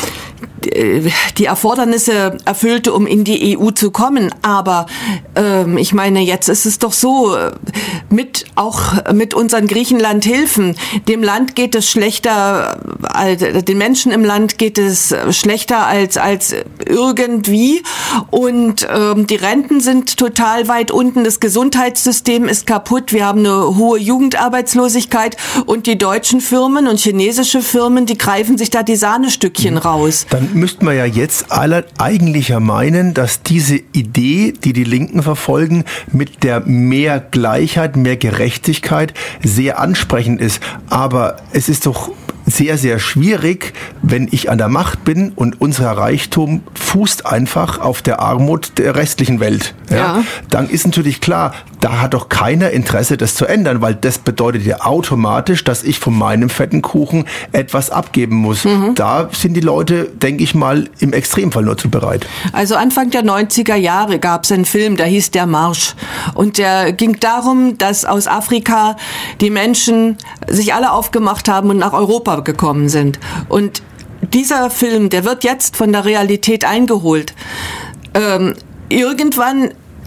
die Erfordernisse erfüllte, um in die E U zu kommen. Aber ähm, ich meine, jetzt ist es doch so, mit auch mit unseren Griechenlandhilfen, dem Land geht es schlechter, den Menschen im Land geht es schlechter als als irgendwie und ähm, die Renten sind total weit unten, das Gesundheitssystem ist kaputt, wir haben eine hohe Jugendarbeitslosigkeit und die deutschen Firmen und chinesische Firmen, die greifen sich da die Sahnestückchen raus. Dann müssten wir ja jetzt alle eigentlich ja meinen, dass diese Idee, die die Linken verfolgen, mit der mehr Gleichheit, mehr Gerechtigkeit sehr ansprechend ist. Aber es ist doch sehr, sehr schwierig, wenn ich an der Macht bin und unser Reichtum fußt einfach auf der Armut der restlichen Welt. Ja? Ja. Dann ist natürlich klar, da hat doch keiner Interesse, das zu ändern, weil das bedeutet ja automatisch, dass ich von meinem fetten Kuchen etwas abgeben muss. Mhm. Da sind die Leute, denke ich mal, im Extremfall nur zu bereit. Also Anfang der neunziger Jahre gab es einen Film, der hieß Der Marsch. Und der ging darum, dass aus Afrika die Menschen sich alle aufgemacht haben und nach Europa gekommen sind. Und dieser Film, der wird jetzt von der Realität eingeholt. Ähm, irgendwann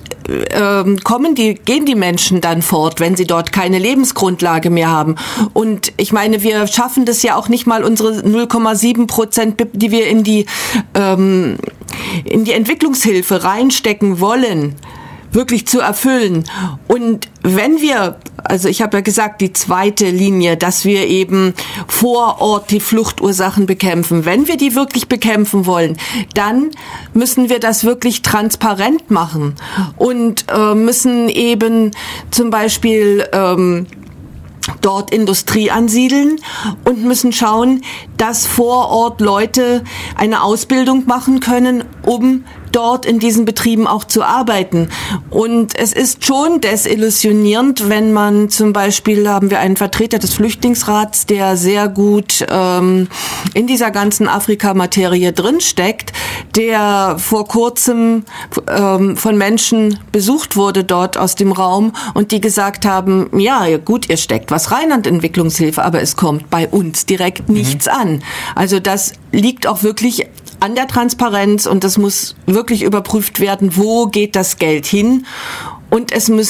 ähm, kommen die, gehen die Menschen dann fort, wenn sie dort keine Lebensgrundlage mehr haben. Und ich meine, wir schaffen das ja auch nicht mal, unsere null Komma sieben Prozent, die wir in die, ähm, in die Entwicklungshilfe reinstecken wollen, wirklich zu erfüllen. Und wenn wir, also ich habe ja gesagt, die zweite Linie, dass wir eben vor Ort die Fluchtursachen bekämpfen, wenn wir die wirklich bekämpfen wollen, dann müssen wir das wirklich transparent machen und äh, müssen eben zum Beispiel ähm, dort Industrie ansiedeln und müssen schauen, dass vor Ort Leute eine Ausbildung machen können, um dort in diesen Betrieben auch zu arbeiten. Und es ist schon desillusionierend, wenn man zum Beispiel, haben wir einen Vertreter des Flüchtlingsrats, der sehr gut ähm, in dieser ganzen Afrika-Materie drinsteckt, der vor kurzem ähm, von Menschen besucht wurde dort aus dem Raum und die gesagt haben, ja gut, ihr steckt was rein an Entwicklungshilfe, aber es kommt bei uns direkt nichts mhm. an. Also das liegt auch wirklich an der Transparenz und das muss wirklich überprüft werden, wo geht das Geld hin. Und es müssen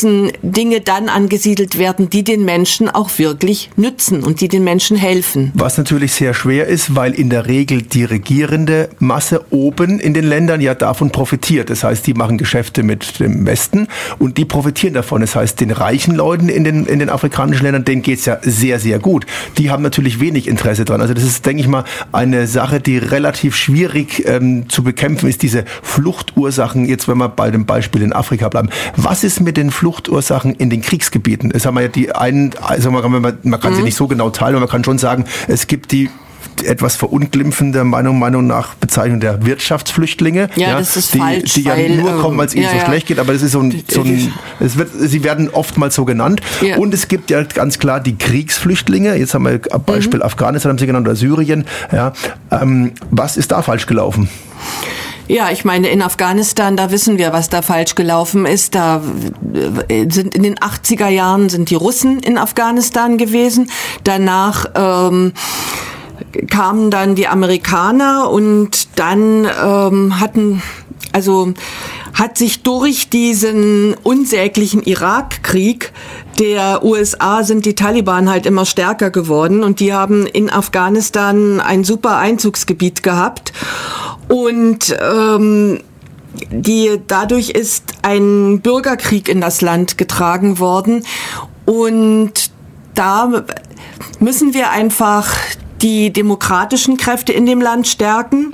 Dinge dann angesiedelt werden, die den Menschen auch wirklich nützen und die den Menschen helfen. Was natürlich sehr schwer ist, weil in der Regel die regierende Masse oben in den Ländern ja davon profitiert. Das heißt, die machen Geschäfte mit dem Westen und die profitieren davon. Das heißt, den reichen Leuten in den, in den afrikanischen Ländern, denen geht's ja sehr, sehr gut. Die haben natürlich wenig Interesse dran. Also das ist, denke ich mal, eine Sache, die relativ schwierig ähm, zu bekämpfen ist, diese Fluchtursachen, jetzt wenn wir bei dem Beispiel in Afrika bleiben. Was ist mit den Fluchtursachen in den Kriegsgebieten? Das haben wir ja die einen, also man, man, man kann mhm. sie nicht so genau teilen, aber man kann schon sagen, es gibt die etwas verunglimpfende Meinung, Meinung nach Bezeichnung der Wirtschaftsflüchtlinge. Ja, ja das ist die, falsch. Die ja weil, nur kommen, weil es ihnen ja, so ja. schlecht geht, aber das ist so ein, so ein es wird, sie werden oftmals so genannt. Ja. Und es gibt ja ganz klar die Kriegsflüchtlinge. Jetzt haben wir ein Beispiel mhm. Afghanistan, haben sie genannt, oder Syrien. Ja, ähm, was ist da falsch gelaufen? Ja, ich meine, in Afghanistan, da wissen wir, was da falsch gelaufen ist. Da sind in den achtziger Jahren sind die Russen in Afghanistan gewesen. Danach ähm, kamen dann die Amerikaner und dann ähm, hatten, also hat sich durch diesen unsäglichen Irakkrieg der U S A sind die Taliban halt immer stärker geworden und die haben in Afghanistan ein super Einzugsgebiet gehabt und ähm, die, dadurch ist ein Bürgerkrieg in das Land getragen worden und da müssen wir einfach die demokratischen Kräfte in dem Land stärken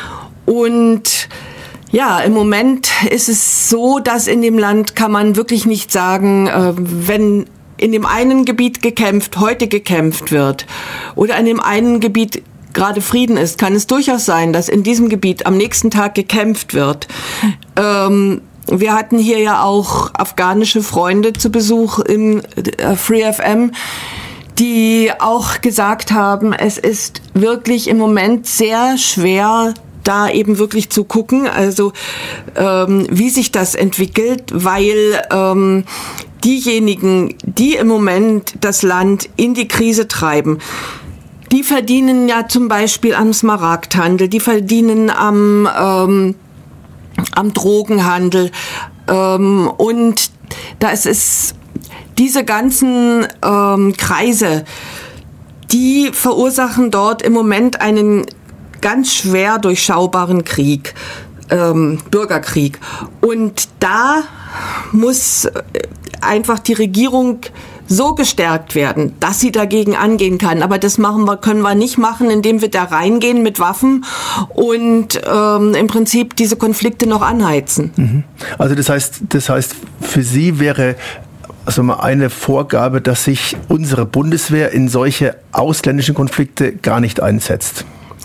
und ja, im Moment ist es so, dass in dem Land kann man wirklich nicht sagen, äh, wenn in dem einen Gebiet gekämpft, heute gekämpft wird oder in dem einen Gebiet gerade Frieden ist, kann es durchaus sein, dass in diesem Gebiet am nächsten Tag gekämpft wird. Ähm, wir hatten hier ja auch afghanische Freunde zu Besuch im äh, Free F M, die auch gesagt haben, es ist wirklich im Moment sehr schwer, da eben wirklich zu gucken, also ähm, wie sich das entwickelt, weil ähm, diejenigen, die im Moment das Land in die Krise treiben, die verdienen ja zum Beispiel am Smaragdhandel, die verdienen am, ähm, am Drogenhandel ähm, und da ist es diese ganzen ähm, Kreise, die verursachen dort im Moment einen ganz schwer durchschaubaren Krieg, ähm, Bürgerkrieg. Und da muss einfach die Regierung so gestärkt werden, dass sie dagegen angehen kann. Aber das machen wir, können wir nicht machen, indem wir da reingehen mit Waffen und ähm, im Prinzip diese Konflikte noch anheizen. Mhm. Also das heißt, das heißt, für Sie wäre also mal eine Vorgabe, dass sich unsere Bundeswehr in solche ausländischen Konflikte gar nicht einsetzt.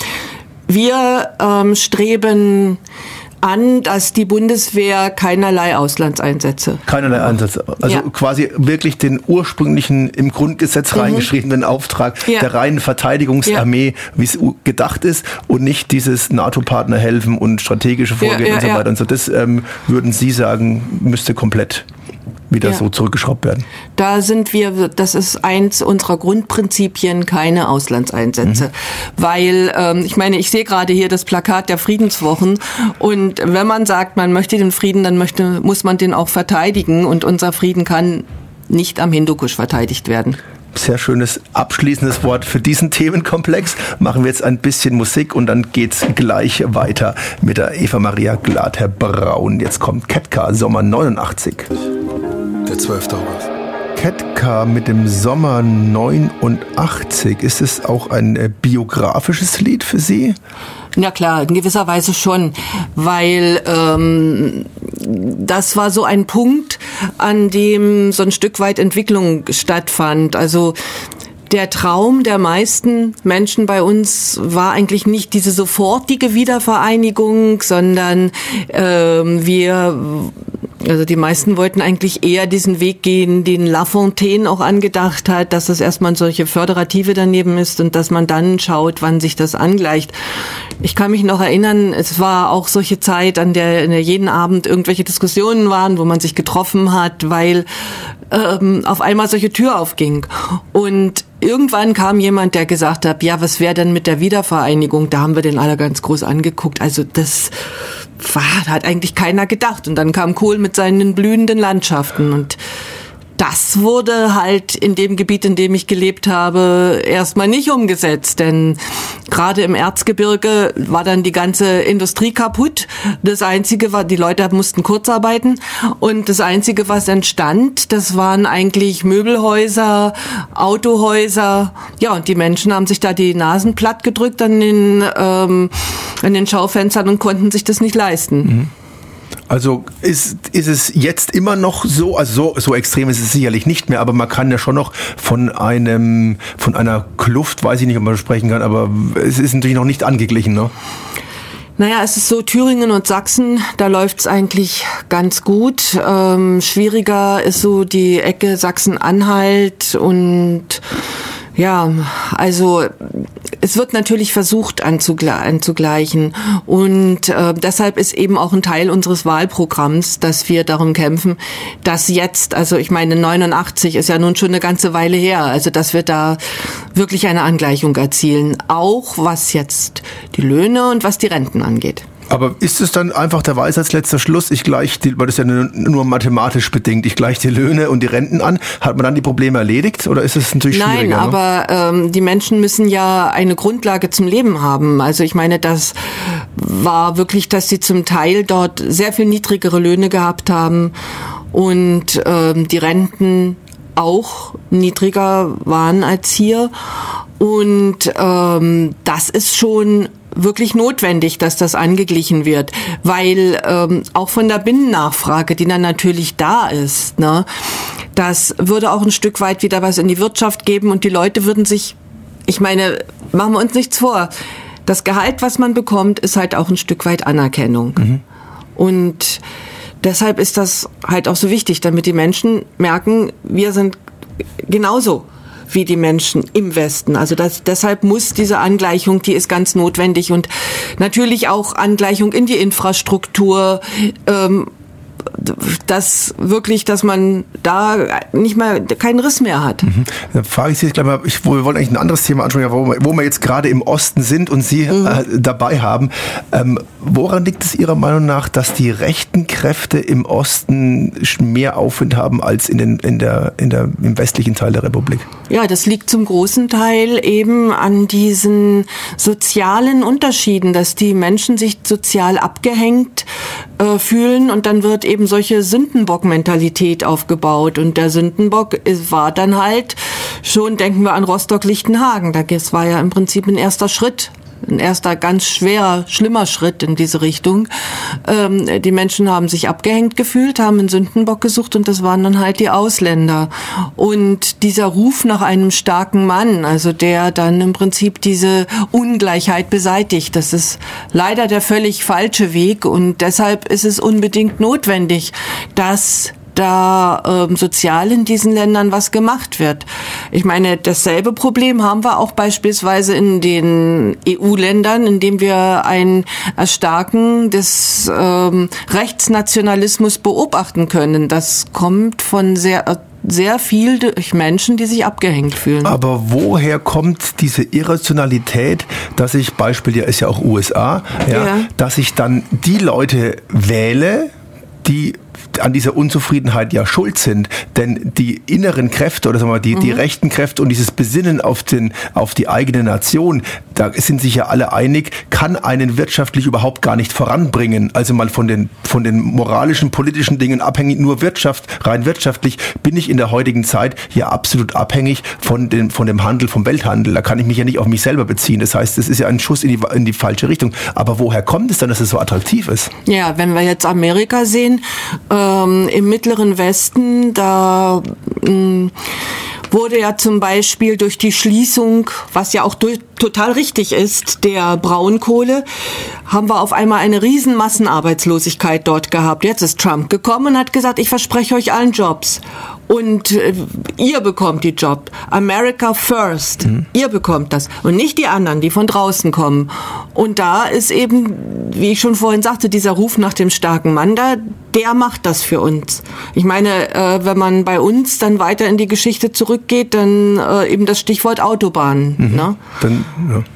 Wir ähm, streben an, dass die Bundeswehr keinerlei Auslandseinsätze. Keinerlei Einsätze. Also ja. quasi wirklich den ursprünglichen im Grundgesetz mhm. reingeschriebenen Auftrag ja. der reinen Verteidigungsarmee, ja. wie es gedacht ist und nicht dieses NATO-Partner helfen und strategische Vorgehen ja, ja, und so weiter. Ja. Und so das ähm, würden Sie sagen, müsste komplett wieder ja. so zurückgeschraubt werden. Da sind wir, das ist eins unserer Grundprinzipien, keine Auslandseinsätze. Mhm. Weil, ähm, ich meine, ich sehe gerade hier das Plakat der Friedenswochen und wenn man sagt, man möchte den Frieden, dann möchte, muss man den auch verteidigen und unser Frieden kann nicht am Hindukusch verteidigt werden. Sehr schönes abschließendes Wort für diesen Themenkomplex. Machen wir jetzt ein bisschen Musik und dann geht's gleich weiter mit der Eva Maria Glather-Braun. Jetzt kommt Ketka, Sommer neunundachtzig. Der zwölfte August. Ketka mit dem Sommer neunundachtzig. Ist es auch ein äh, biografisches Lied für Sie? Ja klar, in gewisser Weise schon, weil ähm, das war so ein Punkt, an dem so ein Stück weit Entwicklung stattfand. Also der Traum der meisten Menschen bei uns war eigentlich nicht diese sofortige Wiedervereinigung, sondern ähm, wir, also die meisten wollten eigentlich eher diesen Weg gehen, den Lafontaine auch angedacht hat, dass es erstmal solche Föderative daneben ist und dass man dann schaut, wann sich das angleicht. Ich kann mich noch erinnern, es war auch solche Zeit, an der, in der jeden Abend irgendwelche Diskussionen waren, wo man sich getroffen hat, weil ähm, auf einmal solche Tür aufging. Und irgendwann kam jemand, der gesagt hat, ja, was wäre denn mit der Wiedervereinigung? Da haben wir den alle ganz groß angeguckt. Also das war, hat eigentlich keiner gedacht. Und dann kam Kohl mit seinen blühenden Landschaften. Und das wurde halt in dem Gebiet, in dem ich gelebt habe, erstmal nicht umgesetzt, denn gerade im Erzgebirge war dann die ganze Industrie kaputt. Das Einzige war, die Leute mussten kurz arbeiten und das Einzige, was entstand, das waren eigentlich Möbelhäuser, Autohäuser. Ja, und die Menschen haben sich da die Nasen platt gedrückt an den, ähm, an den Schaufenstern und konnten sich das nicht leisten. Mhm. Also ist, ist es jetzt immer noch so, also so, so extrem ist es sicherlich nicht mehr, aber man kann ja schon noch von einem, von einer Kluft, weiß ich nicht, ob man sprechen kann, aber es ist natürlich noch nicht angeglichen, ne? Naja, es ist so, Thüringen und Sachsen, da läuft's eigentlich ganz gut. Ähm, schwieriger ist so die Ecke Sachsen-Anhalt und ja, also es wird natürlich versucht anzugleichen und äh, deshalb ist eben auch ein Teil unseres Wahlprogramms, dass wir darum kämpfen, dass jetzt, also ich meine neunundachtzig ist ja nun schon eine ganze Weile her, also dass wir da wirklich eine Angleichung erzielen, auch was jetzt die Löhne und was die Renten angeht. Aber ist es dann einfach der Weisheitsletzter Schluss, ich gleiche die, weil das ist ja nur mathematisch bedingt, ich gleiche die Löhne und die Renten an, hat man dann die Probleme erledigt oder ist es natürlich schwieriger? Nein, aber ne? ähm, die Menschen müssen ja eine Grundlage zum Leben haben. Also ich meine, das war wirklich, dass sie zum Teil dort sehr viel niedrigere Löhne gehabt haben und ähm, die Renten auch niedriger waren als hier. Und ähm, das ist schon wirklich notwendig, dass das angeglichen wird, weil ähm, auch von der Binnennachfrage, die dann natürlich da ist, ne, das würde auch ein Stück weit wieder was in die Wirtschaft geben und die Leute würden sich, ich meine, machen wir uns nichts vor, das Gehalt, was man bekommt, ist halt auch ein Stück weit Anerkennung. Mhm. Und deshalb ist das halt auch so wichtig, damit die Menschen merken, wir sind genauso wie die Menschen im Westen. Also das, deshalb muss diese Angleichung, die ist ganz notwendig und natürlich auch Angleichung in die Infrastruktur, ähm, dass wirklich, dass man da nicht mehr, keinen Riss mehr hat. Mhm. Dann frage ich Sie jetzt gleich mal, ich, wir wollen eigentlich ein anderes Thema ansprechen, wo wir, wo wir jetzt gerade im Osten sind und Sie mhm. äh, dabei haben. Ähm, woran liegt es Ihrer Meinung nach, dass die rechten Kräfte im Osten mehr Aufwind haben als in den, in der, in der, im westlichen Teil der Republik? Ja, das liegt zum großen Teil eben an diesen sozialen Unterschieden, dass die Menschen sich sozial abgehängt äh, fühlen und dann wird eben solche Sündenbock-Mentalität aufgebaut. Und der Sündenbock ist, war dann halt schon, denken wir an Rostock-Lichtenhagen, das war ja im Prinzip ein erster Schritt. Ein erster ganz schwerer, schlimmer Schritt in diese Richtung. Ähm, die Menschen haben sich abgehängt gefühlt, haben einen Sündenbock gesucht und das waren dann halt die Ausländer. Und dieser Ruf nach einem starken Mann, also der dann im Prinzip diese Ungleichheit beseitigt, das ist leider der völlig falsche Weg und deshalb ist es unbedingt notwendig, dass da ähm, sozial in diesen Ländern was gemacht wird. Ich meine, dasselbe Problem haben wir auch beispielsweise in den E U-Ländern, indem wir ein Erstarken des ähm, Rechtsnationalismus beobachten können. Das kommt von sehr sehr viel durch Menschen, die sich abgehängt fühlen. Aber woher kommt diese Irrationalität, dass ich, Beispiel ja ist ja auch U S A, ja, ja. dass ich dann die Leute wähle, die an dieser Unzufriedenheit ja schuld sind, denn die inneren Kräfte oder sagen wir mal, die, mhm. die rechten Kräfte und dieses Besinnen auf den, auf die eigene Nation, da sind sich ja alle einig, kann einen wirtschaftlich überhaupt gar nicht voranbringen. Also mal von den, von den moralischen, politischen Dingen abhängig, nur Wirtschaft, rein wirtschaftlich bin ich in der heutigen Zeit ja absolut abhängig von dem, von dem Handel, vom Welthandel. Da kann ich mich ja nicht auf mich selber beziehen. Das heißt, das ist ja ein Schuss in die, in die falsche Richtung. Aber woher kommt es dann, dass es so attraktiv ist? Ja, wenn wir jetzt Amerika sehen, ähm, im Mittleren Westen, da mh, wurde ja zum Beispiel durch die Schließung, was ja auch durch, total richtig ist, der Braunkohle, haben wir auf einmal eine riesen Massenarbeitslosigkeit dort gehabt. Jetzt ist Trump gekommen und hat gesagt, ich verspreche euch allen Jobs. Und äh, ihr bekommt die Job. America first. Mhm. Ihr bekommt das. Und nicht die anderen, die von draußen kommen. Und da ist eben, wie ich schon vorhin sagte, dieser Ruf nach dem starken Mann da, der macht das für uns. Ich meine, äh, wenn man bei uns dann weiter in die Geschichte zurückgeht, dann äh, eben das Stichwort Autobahn. Mhm. Ne? Dann, ja.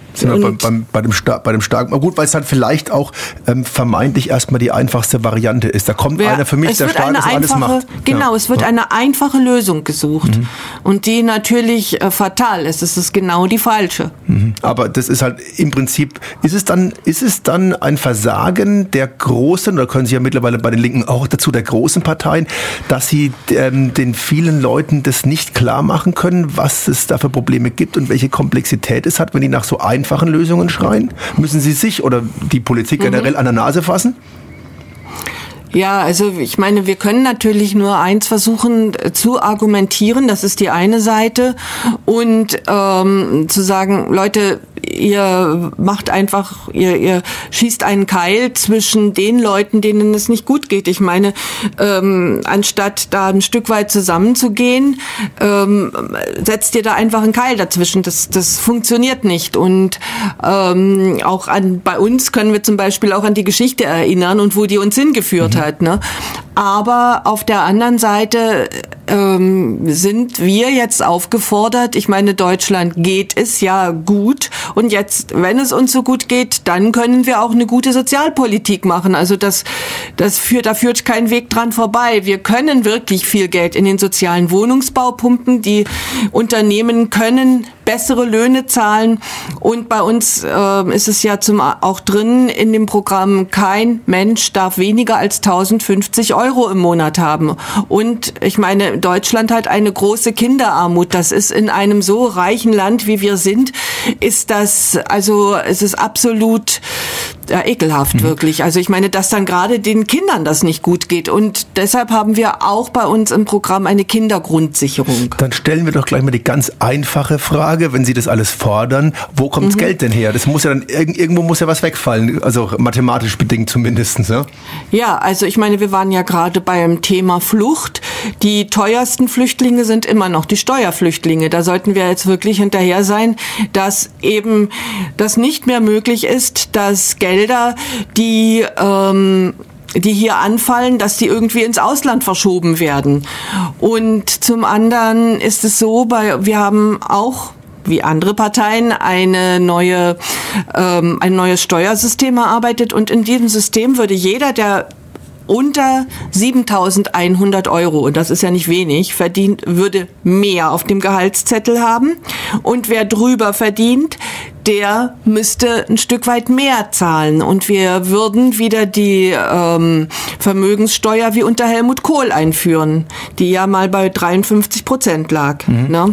Sind wir beim, beim, bei dem Sta- bei dem starken, gut, weil es dann vielleicht auch ähm, vermeintlich erstmal die einfachste Variante ist. Da kommt Wer, einer für mich, der stark ist, alles macht. Genau, ja. es wird ja. eine einfache Lösung gesucht mhm. und die natürlich äh, fatal ist. Es ist genau die falsche. Mhm. Aber das ist halt im Prinzip, ist es dann, ist es dann ein Versagen der großen, oder können Sie ja mittlerweile bei den Linken auch dazu, der großen Parteien, dass sie ähm, den vielen Leuten das nicht klar machen können, was es da für Probleme gibt und welche Komplexität es hat, wenn die nach so einfachen Lösungen schreien? Müssen sie sich oder die Politik generell mhm. an der Nase fassen? Ja, also ich meine, wir können natürlich nur eins versuchen zu argumentieren, das ist die eine Seite, und ähm, zu sagen, Leute, ihr macht einfach, ihr, ihr schießt einen Keil zwischen den Leuten, denen es nicht gut geht. Ich meine, ähm, anstatt da ein Stück weit zusammenzugehen, ähm, setzt ihr da einfach einen Keil dazwischen. Das, das funktioniert nicht. Und ähm, auch an, bei uns können wir zum Beispiel auch an die Geschichte erinnern und wo die uns hingeführt mhm. hat. Ne? Aber auf der anderen Seite ähm, sind wir jetzt aufgefordert, ich meine, Deutschland geht es ja gut, und jetzt, wenn es uns so gut geht, dann können wir auch eine gute Sozialpolitik machen. Also das, das führt, da führt kein Weg dran vorbei. Wir können wirklich viel Geld in den sozialen Wohnungsbau pumpen. Die Unternehmen können bessere Löhne zahlen, und bei uns äh, ist es ja zum, auch drin in dem Programm, kein Mensch darf weniger als tausendfünfzig Euro im Monat haben. Und ich meine, Deutschland hat eine große Kinderarmut. Das ist in einem so reichen Land, wie wir sind, ist das, also es ist absolut ja, ekelhaft mhm. wirklich. Also ich meine, dass dann gerade den Kindern das nicht gut geht, und deshalb haben wir auch bei uns im Programm eine Kindergrundsicherung. Dann stellen wir doch gleich mal die ganz einfache Frage, wenn Sie das alles fordern, wo kommt das mhm. Geld denn her? Das muss ja dann, irgendwo muss ja was wegfallen, also mathematisch bedingt zumindest. Ja? Ja, also ich meine, wir waren ja gerade beim Thema Flucht. Die teuersten Flüchtlinge sind immer noch die Steuerflüchtlinge. Da sollten wir jetzt wirklich hinterher sein, dass eben das nicht mehr möglich ist, dass Gelder, die ähm, die hier anfallen, dass die irgendwie ins Ausland verschoben werden. Und zum anderen ist es so, bei, wir haben auch wie andere Parteien eine neue, ähm, ein neues Steuersystem erarbeitet, und in diesem System würde jeder, der unter siebentausendeinhundert Euro, und das ist ja nicht wenig, verdient, würde mehr auf dem Gehaltszettel haben. Und wer drüber verdient, der müsste ein Stück weit mehr zahlen. Und wir würden wieder die ähm, Vermögenssteuer wie unter Helmut Kohl einführen, die ja mal bei dreiundfünfzig Prozent lag. Mhm. Ne?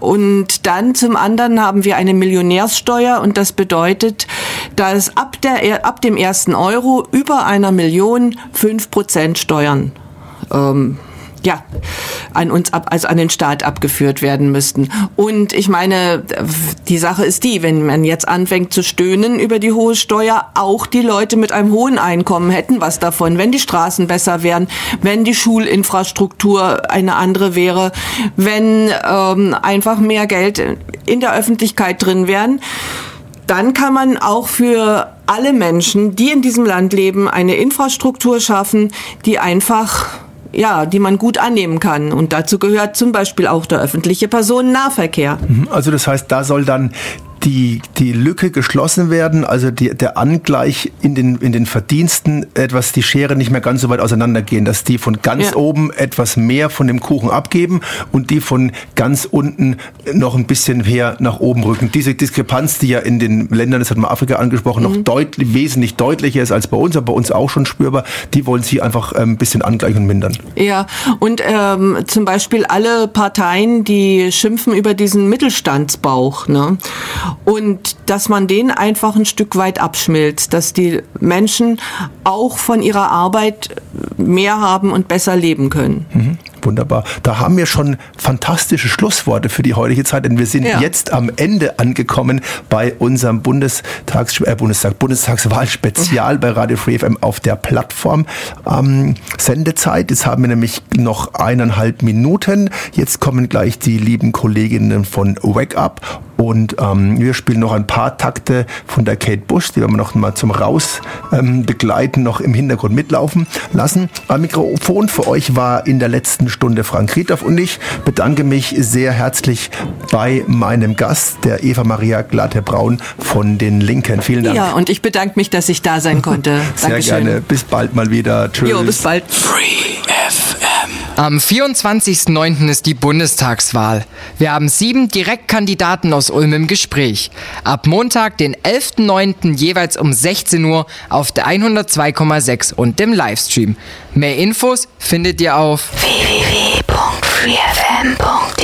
Und dann zum anderen haben wir eine Millionärssteuer, und das bedeutet, dass ab der ab dem ersten Euro über einer Million fünf Prozent Steuern ähm, ja, an uns ab, also an den Staat abgeführt werden müssten. Und ich meine, die Sache ist die, wenn man jetzt anfängt zu stöhnen über die hohe Steuer, auch die Leute mit einem hohen Einkommen hätten was davon, wenn die Straßen besser wären, wenn die Schulinfrastruktur eine andere wäre, wenn ähm, einfach mehr Geld in der Öffentlichkeit drin wären. Dann kann man auch für alle Menschen, die in diesem Land leben, eine Infrastruktur schaffen, die einfach ja, die man gut annehmen kann. Und dazu gehört zum Beispiel auch der öffentliche Personennahverkehr. Also das heißt, da soll dann die, die Lücke geschlossen werden, also die, der Angleich in den, in den Verdiensten, etwas die Schere nicht mehr ganz so weit auseinandergehen, dass die von ganz ja. oben etwas mehr von dem Kuchen abgeben und die von ganz unten noch ein bisschen mehr nach oben rücken. Diese Diskrepanz, die ja in den Ländern, das hat man Afrika angesprochen, mhm. noch deutlich, wesentlich deutlicher ist als bei uns, aber bei uns auch schon spürbar, die wollen sie einfach ein bisschen angleichen und mindern. Ja, und ähm, zum Beispiel alle Parteien, die schimpfen über diesen Mittelstandsbauch, ne? Und dass man den einfach ein Stück weit abschmilzt, dass die Menschen auch von ihrer Arbeit mehr haben und besser leben können. Mhm. Wunderbar. Da haben wir schon fantastische Schlussworte für die heutige Zeit, denn wir sind ja. jetzt am Ende angekommen bei unserem Bundestags, äh, Bundestag, Bundestagswahl-Spezial bei Radio Free F M auf der Plattform. Ähm, Sendezeit, jetzt haben wir nämlich noch eineinhalb Minuten. Jetzt kommen gleich die lieben Kolleginnen von Wake Up Und ähm, wir spielen noch ein paar Takte von der Kate Bush, die werden wir noch mal zum Raus ähm, begleiten, noch im Hintergrund mitlaufen lassen. Am Mikrofon für euch war in der letzten Stunde Frank Riedhoff und ich bedanke mich sehr herzlich bei meinem Gast, der Eva Maria Glatte-Braun von den Linken. Vielen Dank. Ja, und ich bedanke mich, dass ich da sein konnte. Sehr Dankeschön. gerne. Bis bald mal wieder. Tschüss. Jo, bis bald. Free F M. Am vierundzwanzigsten neunten ist die Bundestagswahl. Wir haben sieben Direktkandidaten aus Ulm im Gespräch. Ab Montag, den elften neunten jeweils um sechzehn Uhr auf der hundertzwei Komma sechs und dem Livestream. Mehr Infos findet ihr auf w w w punkt free f m punkt